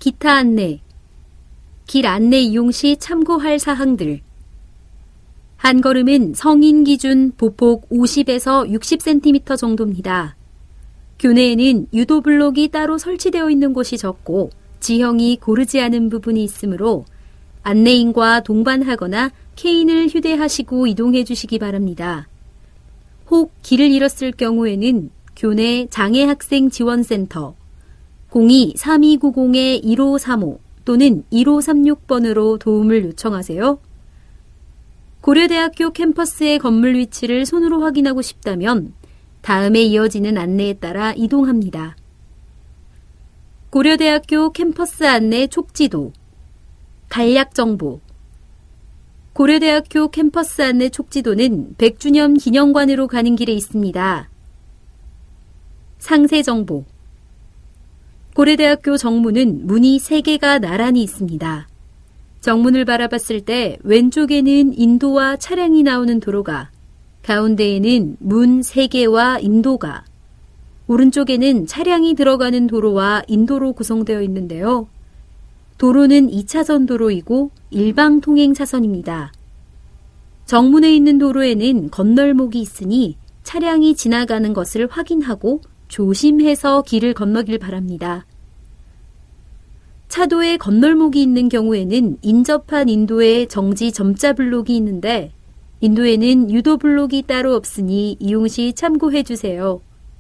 기타 안내, 길 안내 이용 시 참고할 사항들. 한 걸음은 성인 기준 보폭 50에서 60cm 정도입니다. 교내에는 유도 블록이 따로 설치되어 있는 곳이 적고 지형이 고르지 않은 부분이 있으므로 안내인과 동반하거나 케인을 휴대하시고 이동해 주시기 바랍니다. 혹 길을 잃었을 경우에는 교내 장애학생지원센터 02-3290-1535 또는 1536번으로 도움을 요청하세요. 고려대학교 캠퍼스의 건물 위치를 손으로 확인하고 싶다면 다음에 이어지는 안내에 따라 이동합니다. 고려대학교 캠퍼스 안내 촉지도, 간략정보. 고려대학교 캠퍼스 안내 촉지도는 100주년 기념관으로 가는 길에 있습니다. 상세정보. 고려대학교 정문은 문이 3개가 나란히 있습니다. 정문을 바라봤을 때 왼쪽에는 인도와 차량이 나오는 도로가, 가운데에는 문 3개와 인도가, 오른쪽에는 차량이 들어가는 도로와 인도로 구성되어 있는데요. 도로는 2차선 도로이고 일방 통행 차선입니다. 정문에 있는 도로에는 건널목이 있으니 차량이 지나가는 것을 확인하고 조심해서 길을 건너길 바랍니다. 차도에 건널목이 있는 경우에는 인접한 인도에 정지 점자 블록이 있는데 인도에는 유도 블록이 따로 없으니 이용 시 참고해 주세요.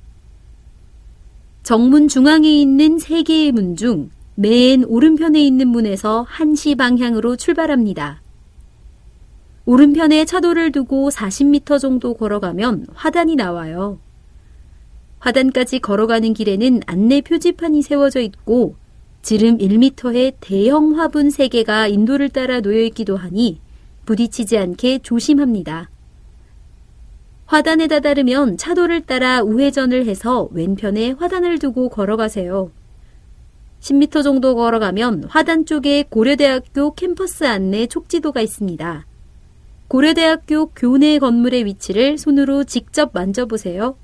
정문 중앙에 있는 3개의 문 중 맨 오른편에 있는 문에서 1시 방향으로 출발합니다. 오른편에 차도를 두고 40m 정도 걸어가면 화단이 나와요. 화단까지 걸어가는 길에는 안내 표지판이 세워져 있고 지름 1m의 대형 화분 3개가 인도를 따라 놓여 있기도 하니 부딪히지 않게 조심합니다. 화단에 다다르면 차도를 따라 우회전을 해서 왼편에 화단을 두고 걸어가세요. 10m 정도 걸어가면 화단 쪽에 고려대학교 캠퍼스 안내 촉지도가 있습니다. 고려대학교 교내 건물의 위치를 손으로 직접 만져보세요.